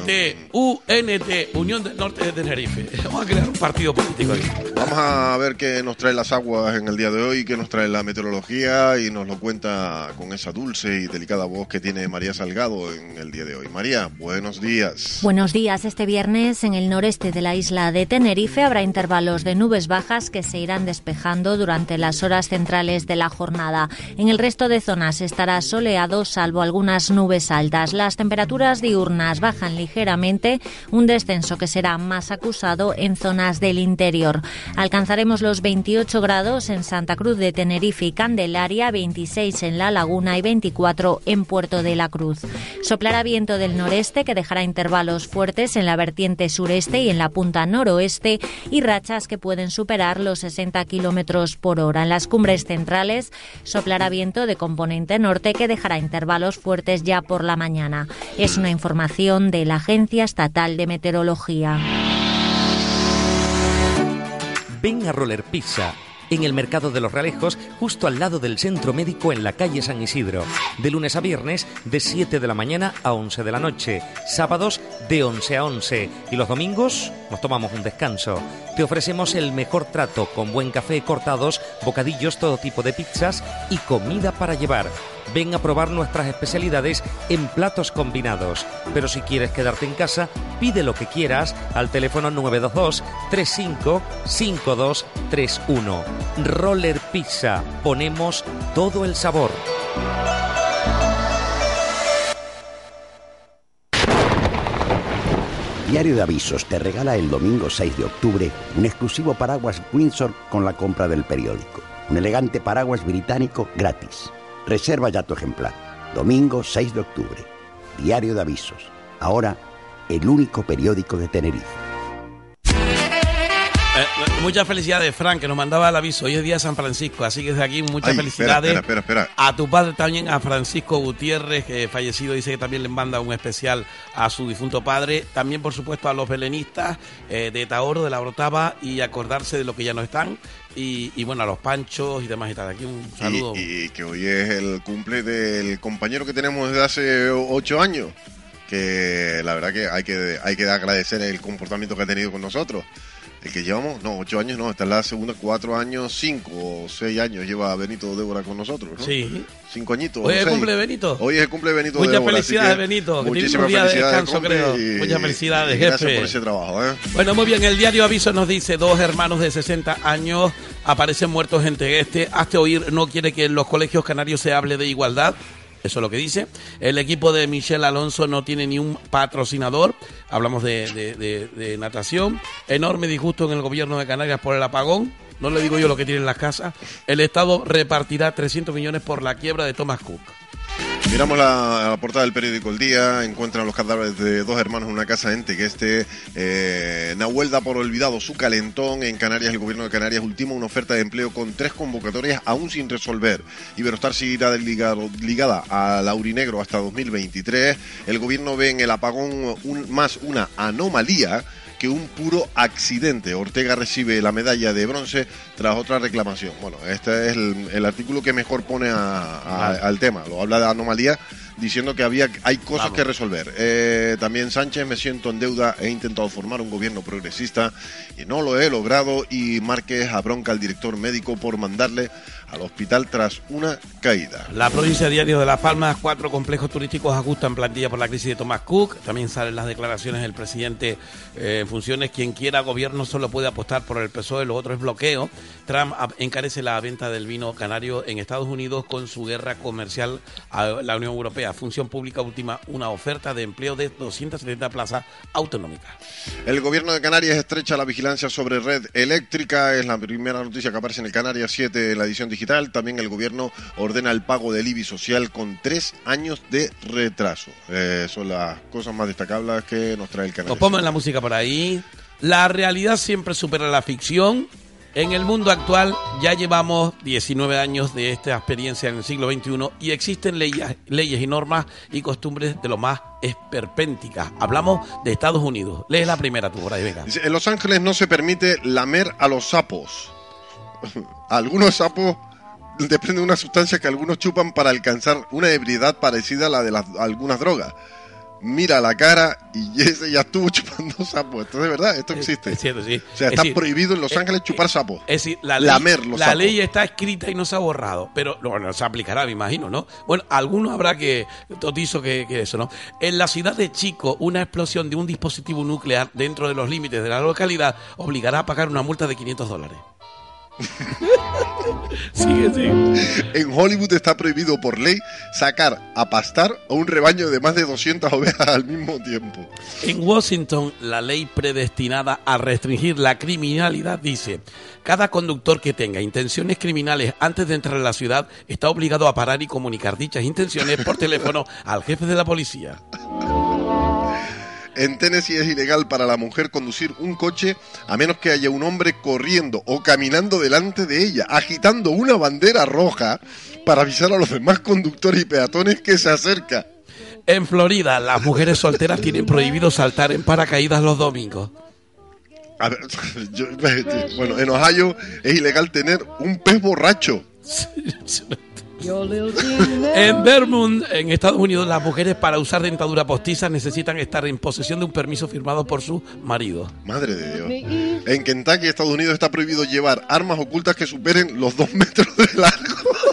UNT, Unión del Norte de Tenerife. Vamos a crear un partido político aquí. Vamos a ver qué nos trae las aguas en el día de hoy, qué nos trae la meteorología, y nos lo cuenta con esa dulce y delicada voz que tiene María Salgado en el día de hoy. María, buenos días. Buenos días. Este viernes en el noreste de la isla de Tenerife habrá intervalos de nubes bajas que se irán despejando durante las horas centrales de la jornada. En el resto de zonas estará soleado, salvo algunas nubes altas. Las temperaturas diurnas bajan ligeramente, un descenso que será más acusado en zonas del interior. Alcanzaremos los 28 grados en Santa Cruz de Tenerife y Candelaria, 26 en La Laguna y 24 en Puerto de la Cruz. Soplará viento del noreste que dejará intervalos fuertes en la vertiente sureste y en la punta noroeste y rachas que pueden superar los 60 kilómetros por hora. En las cumbres centrales soplará viento de componente norte que dejará intervalos fuertes ya por la mañana. Es una información de la Agencia Estatal de Meteorología. Ven a Roller Pizza, en el Mercado de Los Realejos, justo al lado del Centro Médico en la calle San Isidro. De lunes a viernes, de 7 de la mañana a 11 de la noche. Sábados, de 11 a 11. Y los domingos, nos tomamos un descanso. Te ofrecemos el mejor trato, con buen café, cortados, bocadillos, todo tipo de pizzas y comida para llevar. Ven a probar nuestras especialidades en platos combinados. Pero si quieres quedarte en casa, pide lo que quieras al teléfono 922 35 5231. Roller Pizza. Ponemos todo el sabor. Diario de Avisos te regala el domingo 6 de octubre un exclusivo paraguas Windsor con la compra del periódico. Un elegante paraguas británico gratis. Reserva ya tu ejemplar. Domingo 6 de octubre. Diario de Avisos. Ahora el único periódico de Tenerife. Muchas felicidades, Frank, que nos mandaba el aviso. Hoy es día de San Francisco, así que desde aquí muchas felicidades. Espera. A tu padre también, a Francisco Gutiérrez, que fallecido, dice que también le manda un especial a su difunto padre. También, por supuesto, a los belenistas de Taoro, de la Brotava, y acordarse de lo que ya no están. Y bueno, a los Panchos y demás y tal. Aquí un saludo. Y que hoy es el cumple del compañero que tenemos desde hace 8 años. Que la verdad que hay que agradecer el comportamiento que ha tenido con nosotros. El que llevamos, 8 años no, esta es la segunda, 4 años, 5 o 6 años lleva Benito Débora con nosotros, ¿no? Sí. 5 añitos. Hoy es el cumple de Benito. Hoy es el cumple de Benito Muchas Débora. Felicidades, Benito. Que tienes un día de descanso, creo. Muchas felicidades, jefe. Gracias por ese trabajo, ¿eh? Bueno, muy bien. El diario Aviso nos dice: 2 hermanos de 60 años aparecen muertos en Tegueste. Hazte oír, no quiere que en los colegios canarios se hable de igualdad. Eso es lo que dice. El equipo de Michelle Alonso no tiene ni un patrocinador. Hablamos de natación. Enorme disgusto en el gobierno de Canarias por el apagón. No le digo yo lo que tienen las casas. El Estado repartirá 300 millones por la quiebra de Thomas Cook. Miramos la portada del periódico El Día. Encuentran los cadáveres de 2 hermanos en una casa en Tegueste. Nahuel da por olvidado su calentón. En Canarias, el gobierno de Canarias ultima una oferta de empleo con 3 convocatorias aún sin resolver. Iberostar seguirá ligada al Aurinegro hasta 2023. El gobierno ve en el apagón más una anomalía que un puro accidente. Ortega recibe la medalla de bronce tras otra reclamación. Bueno, este es el artículo que mejor pone al tema. Lo habla de anomalía, diciendo que hay cosas que resolver. También Sánchez: me siento en deuda, he intentado formar un gobierno progresista y no lo he logrado. Y Márquez abronca al director médico por mandarle al hospital tras una caída. La provincia Diario de Las Palmas: 4 complejos turísticos ajustan plantilla por la crisis de Thomas Cook. También salen las declaraciones del presidente en funciones: quien quiera gobierno solo puede apostar por el PSOE, lo otro es bloqueo. Trump encarece la venta del vino canario en Estados Unidos con su guerra comercial a la Unión Europea. Función Pública última una oferta de empleo de 270 plazas autonómicas. El gobierno de Canarias estrecha la vigilancia sobre red eléctrica. Es la primera noticia que aparece en el Canarias 7, la edición digital. También el gobierno ordena el pago del IBI social con 3 años de retraso. Son las cosas más destacables que nos trae el Canarias. Nos ponemos la música por ahí. La realidad siempre supera la ficción. En el mundo actual ya llevamos 19 años de esta experiencia en el siglo XXI y existen leyes y normas y costumbres de lo más esperpénticas. Hablamos de Estados Unidos. Lee la primera tú por ahí, venga. En Los Ángeles no se permite lamer a los sapos. Algunos sapos desprenden una sustancia que algunos chupan para alcanzar una ebriedad parecida a la de algunas drogas. Mira la cara y ese ya estuvo chupando sapos. Esto es verdad, esto existe. Es cierto, sí. O sea, está prohibido en Los Ángeles chupar sapos. Es decir, lamer los sapos. La ley está escrita y no se ha borrado, pero bueno, se aplicará, me imagino, ¿no? Bueno, algunos habrá que totizo que eso, ¿no? En la ciudad de Chico, una explosión de un dispositivo nuclear dentro de los límites de la localidad obligará a pagar una multa de $500. Sigue. En Hollywood está prohibido por ley sacar a pastar a un rebaño de más de 200 ovejas al mismo tiempo. En Washington, la ley predestinada a restringir la criminalidad dice: cada conductor que tenga intenciones criminales antes de entrar a la ciudad está obligado a parar y comunicar dichas intenciones por teléfono al jefe de la policía. En Tennessee es ilegal para la mujer conducir un coche a menos que haya un hombre corriendo o caminando delante de ella, agitando una bandera roja para avisar a los demás conductores y peatones que se acerca. En Florida, las mujeres solteras tienen prohibido saltar en paracaídas los domingos. A ver, bueno, en Ohio es ilegal tener un pez borracho. En Vermont, en Estados Unidos, las mujeres para usar dentadura postiza necesitan estar en posesión de un permiso firmado por su marido. Madre de Dios. En Kentucky, Estados Unidos, está prohibido llevar armas ocultas que superen los 2 metros de largo.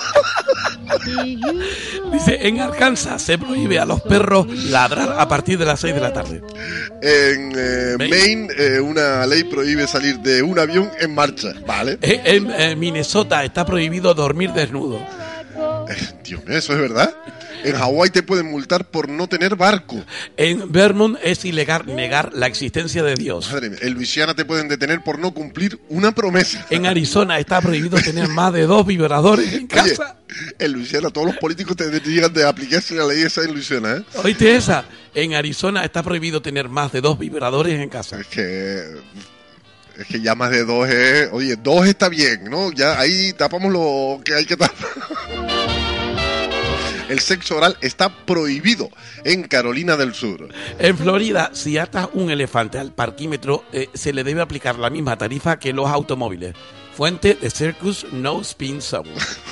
Dice, en Arkansas se prohíbe a los perros ladrar a partir de las 6 de la tarde. En Maine, una ley prohíbe salir de un avión en marcha, ¿vale? En Minnesota está prohibido dormir desnudo. Dios mío, ¿eso es verdad? En Hawái te pueden multar por no tener barco. En Vermont es ilegal negar la existencia de Dios. Madre mía. En Luisiana te pueden detener por no cumplir una promesa. En Arizona está prohibido tener más de 2 vibradores en casa. Oye, en Luisiana todos los políticos te llegan de aplicarse la ley esa en Luisiana, ¿eh? ¿Oíste esa? En Arizona está prohibido tener más de 2 vibradores en casa. Es que ya más de 2 es... Oye, 2 está bien, ¿no? Ya ahí tapamos lo que hay que tapar. El sexo oral está prohibido en Carolina del Sur. En Florida, si atas un elefante al parquímetro, se le debe aplicar la misma tarifa que los automóviles. Fuente de Circus No Spin Zone.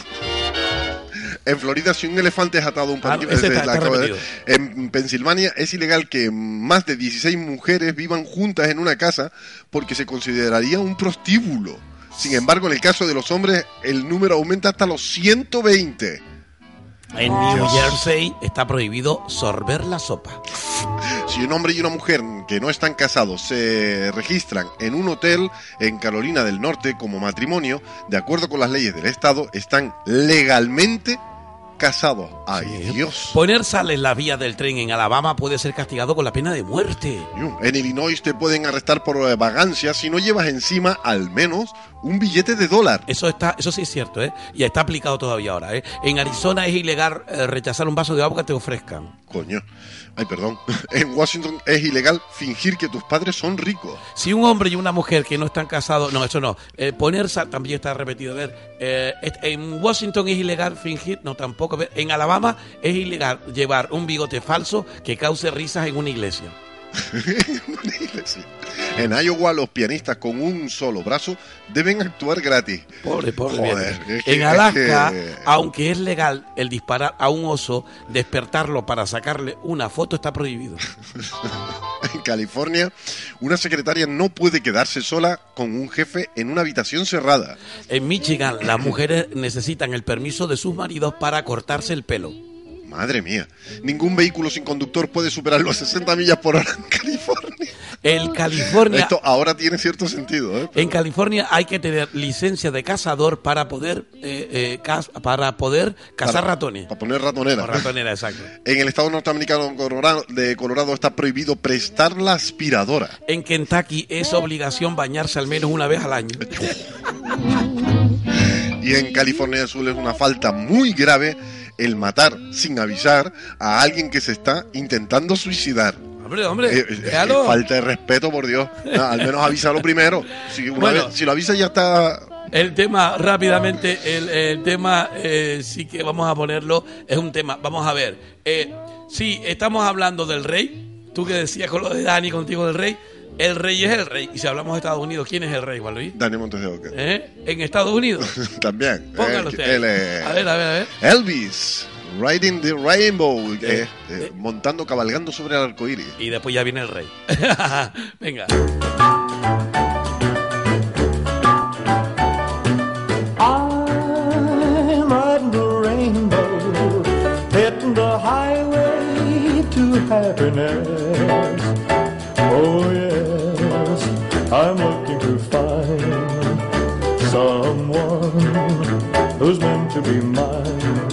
En Florida, si un elefante es atado a un parquímetro... En Pensilvania es ilegal que más de 16 mujeres vivan juntas en una casa porque se consideraría un prostíbulo. Sin embargo, en el caso de los hombres, el número aumenta hasta los 120. En New Jersey está prohibido sorber la sopa. Si un hombre y una mujer que no están casados se registran en un hotel en Carolina del Norte como matrimonio, de acuerdo con las leyes del estado, están legalmente casados. ¡Ay, sí, Dios! Poner sal en la vía del tren en Alabama puede ser castigado con la pena de muerte. En Illinois te pueden arrestar por vagancia si no llevas encima al menos un billete de $1. Eso sí es cierto, ¿eh? Y está aplicado todavía ahora, ¿eh? En Arizona es ilegal rechazar un vaso de agua que te ofrezcan. Coño. Ay, perdón. En Washington es ilegal fingir que tus padres son ricos. Si un hombre y una mujer que no están casados... No, eso no. Poner sal también está repetido. A ver, en Washington es ilegal fingir... No, tampoco. A ver, en Alabama es ilegal llevar un bigote falso que cause risas en una iglesia. En Iowa los pianistas con un solo brazo deben actuar gratis. Pobre. Joder, en Alaska, aunque es legal el disparar a un oso, despertarlo para sacarle una foto está prohibido. En California, una secretaria no puede quedarse sola con un jefe en una habitación cerrada. En Michigan, las mujeres necesitan el permiso de sus maridos para cortarse el pelo. Madre mía, ningún vehículo sin conductor puede superar los 60 millas por hora en California. Esto ahora tiene cierto sentido, ¿eh? En California hay que tener licencia de cazador para poder cazar ratones. Para poner ratonera. Ratonera, exacto. En el estado norteamericano de Colorado está prohibido prestar la aspiradora. En Kentucky es obligación bañarse al menos una vez al año. Y en California del Sur es una falta muy grave el matar sin avisar a alguien que se está intentando suicidar. Hombre, falta de respeto, por Dios. Al menos avísalo primero. Si lo avisa ya está... El tema, rápidamente, el tema sí que vamos a ponerlo, es un tema, vamos a ver. Sí, estamos hablando del rey, tú que decías con lo de Dani, contigo del rey. El rey es el rey. Y si hablamos de Estados Unidos, ¿quién es el rey, Juan Luis? Dani Montes de Oca. ¿En Estados Unidos? También. Póngalo usted. A ver. Elvis, Riding the Rainbow. Montando, cabalgando sobre el arcoíris. Y después ya viene el rey. Venga. I'm riding the rainbow, hitting the highway to happiness. Oh yes, I'm looking to find someone who's meant to be mine.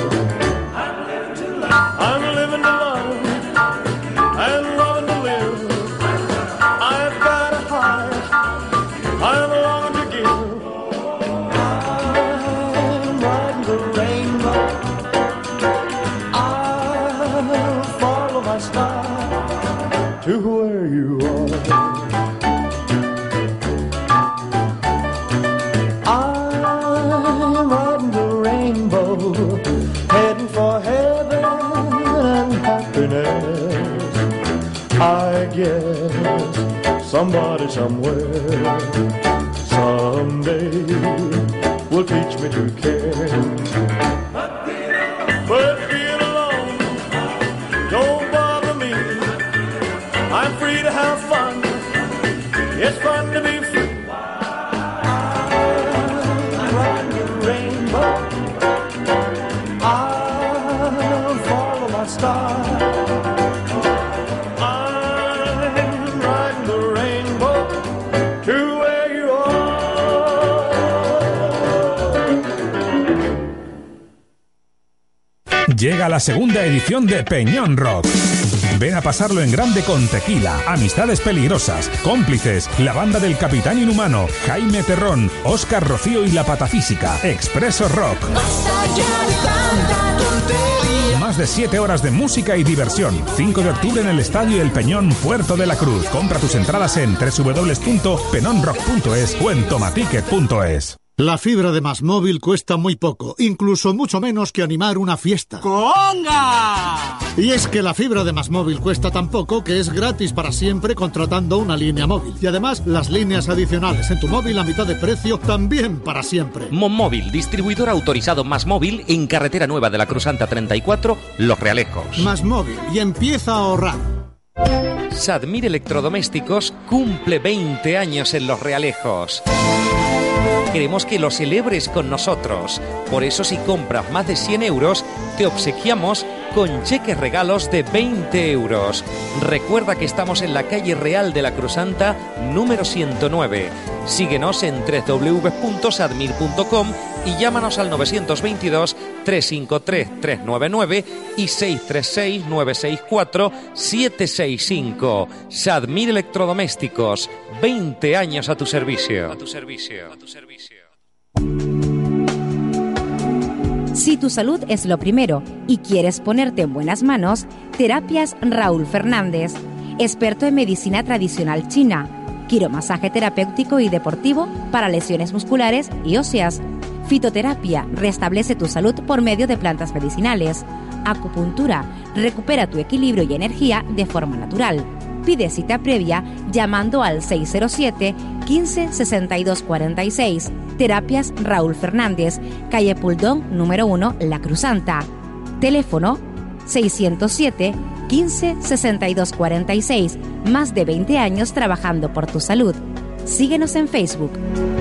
I'm living to love and loving to live. I've got a heart I'm longing to give. I'm riding the rainbow, I'll follow my star to where you are. I'm riding the rainbow, heading for heaven and happiness. I guess somebody somewhere someday will teach me to care. But being alone don't bother me. I'm free to have fun. It's fun to be free. I'm riding the rainbow, I'll follow my star. I'm riding the rainbow to where you are. llega la segunda edición de Peñón Rock. Ven a pasarlo en grande con Tequila, Amistades Peligrosas, Cómplices, la banda del Capitán Inhumano, Jaime Terrón, Óscar Rocío y La Patafísica, Expreso Rock. Más de 7 horas de música y diversión. 5 de octubre en el Estadio El Peñón, Puerto de la Cruz. Compra tus entradas en www.penonrock.es o en tomaticket.es. La fibra de MásMóvil cuesta muy poco, incluso mucho menos que animar una fiesta. ¡Conga! Y es que la fibra de MásMóvil cuesta tan poco que es gratis para siempre contratando una línea móvil. Y además, las líneas adicionales en tu móvil a mitad de precio también para siempre. Monmóvil, distribuidor autorizado MásMóvil en Carretera Nueva de la Cruzanta 34, Los Realejos. MásMóvil, y empieza a ahorrar. Sadmir Electrodomésticos cumple 20 años en Los Realejos. Queremos que lo celebres con nosotros. Por eso, si compras más de 100 euros, te obsequiamos con cheques regalos de 20 euros. Recuerda que estamos en la calle Real de la Cruzanta, número 109. Síguenos en www.sadmir.com y llámanos al 922-353-399 y 636-964-765. Sadmir Electrodomésticos, 20 años a tu servicio. Si tu salud es lo primero y quieres ponerte en buenas manos, Terapias Raúl Fernández, experto en medicina tradicional china, quiromasaje terapéutico y deportivo para lesiones musculares y óseas. Fitoterapia, restablece tu salud por medio de plantas medicinales. Acupuntura, recupera tu equilibrio y energía de forma natural. Pide cita previa llamando al 607 15 62 46. Terapias Raúl Fernández, calle Puldón, número 1, La Cruzanta. Teléfono 607 15 62 46. Más de 20 años trabajando por tu salud. Síguenos en Facebook.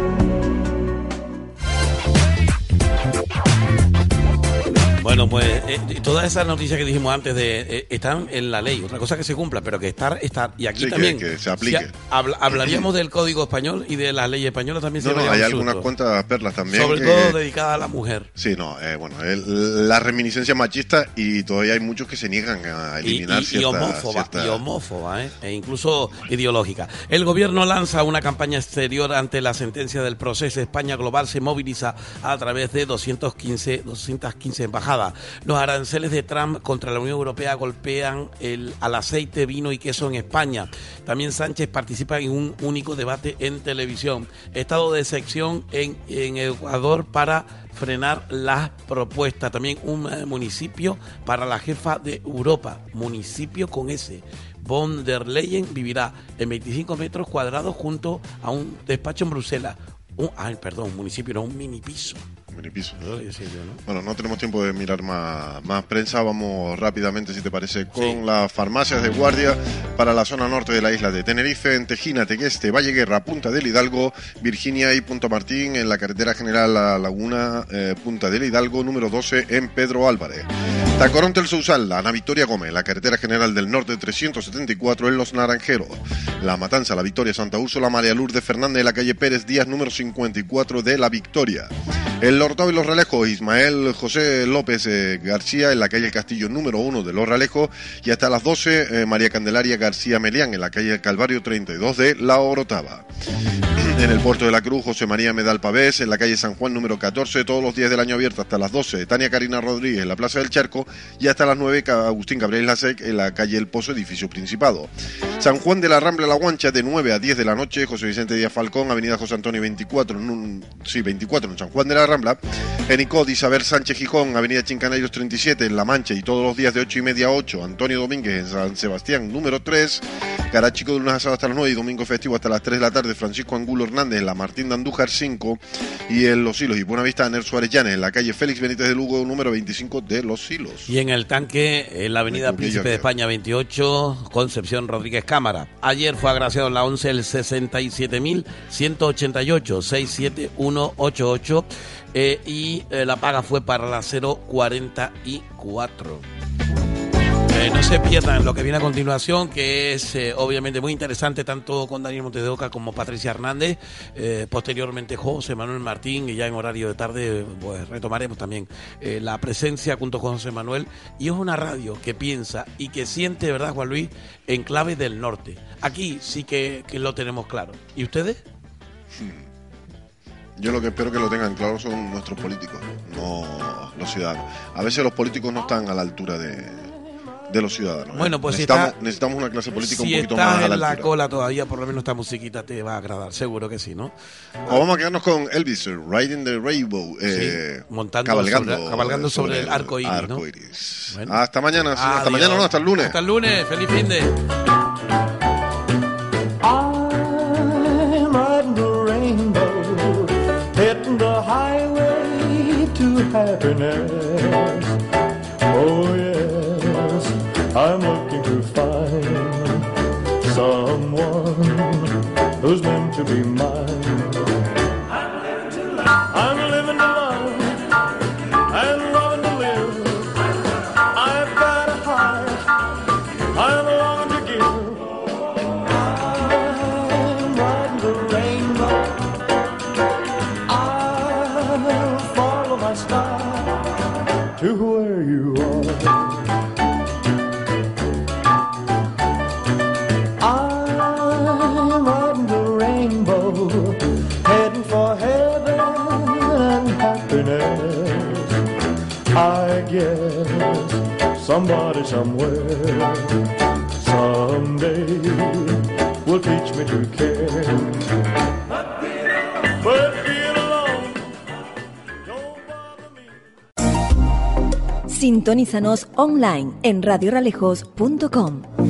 Bueno, pues todas esas noticias que dijimos antes están en la ley. Otra cosa que se cumpla, pero que estar. Y aquí sí, también que se aplique. Hablaríamos del Código Español y de las leyes españolas también. No, hay algunas cuantas perlas también. Sobre todo dedicadas a la mujer. Sí, la reminiscencia machista, y todavía hay muchos que se niegan a eliminar y homófoba, e incluso ideológica. El gobierno lanza una campaña exterior ante la sentencia del proceso. España Global se moviliza a través de 215 embajadas. Los aranceles de Trump contra la Unión Europea golpean al aceite, vino y queso en España. También Sánchez participa en un único debate en televisión. Estado de excepción en Ecuador para frenar las propuestas. También un municipio para la jefa de Europa. Municipio con S. Von der Leyen vivirá en 25 metros cuadrados junto a un despacho en Bruselas. Un municipio, no, un mini piso. Bueno, no tenemos tiempo de mirar más prensa. Vamos rápidamente, si te parece, con las farmacias de guardia para la zona norte de la isla de Tenerife, en Tejina, Tegueste, Valleguerra, Punta del Hidalgo, Virginia y Punta Martín, en la carretera general La Laguna, Punta del Hidalgo, número 12, en Pedro Álvarez. Tacoronte el Sousal, la Ana Victoria Gómez, la carretera general del norte 374, en Los Naranjeros. La Matanza, la Victoria, Santa Úrsula, María Lourdes Fernández, la calle Pérez Díaz, número 54 de La Victoria. El Hurtado y Los Realejos, Ismael José López García, en la calle El Castillo, número 1 de Los Realejos, y hasta las 12, María Candelaria García Melián, en la calle Calvario 32 de La Orotava. En el Puerto de la Cruz, José María Medal Pavés, en la calle San Juan, número 14, todos los días del año abierto hasta las 12, Tania Karina Rodríguez, en la Plaza del Charco, y hasta las 9, Agustín Gabriel Lasek, en la calle El Pozo, edificio Principado. San Juan de la Rambla La Guancha, de 9 a 10 de la noche, José Vicente Díaz Falcón, avenida José Antonio 24, en San Juan de la Rambla. En Icod, Isabel Sánchez Gijón, avenida Chincaneiros 37, en La Mancha, y todos los días de 8:30 a 8, Antonio Domínguez, en San Sebastián, número 3, Carachico de lunes a sábado hasta las 9 y domingo festivo hasta las 3 de la tarde, Francisco Angulo Hernández, en la Martín de Andújar 5, y en Los Silos y Buenavista, Aner Suárez Llanes, en la calle Félix Benítez de Lugo, número 25 de Los Silos. Y en el Tanque, en la avenida Príncipe de España 28, Concepción Rodríguez Cámara. Ayer fue agraciado en la 11 el 67.188, 67188, y la paga fue para la 044. No se pierdan lo que viene a continuación, que es obviamente muy interesante, tanto con Daniel Montes de Oca como Patricia Hernández, posteriormente José Manuel Martín, y ya en horario de tarde pues retomaremos también la presencia junto con José Manuel. Y es una radio que piensa y que siente, ¿verdad, Juan Luis?, en clave del norte. Aquí sí que lo tenemos claro. ¿Y ustedes? Yo lo que espero que lo tengan claro son nuestros políticos, no los ciudadanos. A veces los políticos no están a la altura de los ciudadanos. Bueno, pues necesitamos una clase política un poquito más a la altura. Si estás en la cola todavía, por lo menos esta musiquita te va a agradar, seguro que sí, ¿no? O vamos a quedarnos con Elvis, Riding the Rainbow, cabalgando sobre el arco iris, ¿no? Bueno. Hasta mañana, sí, hasta mañana no, hasta el lunes. Hasta el lunes, feliz fin de... I'm riding the rainbow, hitting the highway to happiness. Oh yes, I'm looking to find someone who's meant to be mine. I'm living to love and loving to live. I've got a heart I'm longing to give. I'm riding the rainbow, I'll follow my star to where you are. I'm riding the rainbow, heading for heaven and happiness. I guess somebody somewhere someday will teach me to care. But being alone don't bother me. Sintonízanos online en radioralejos.com.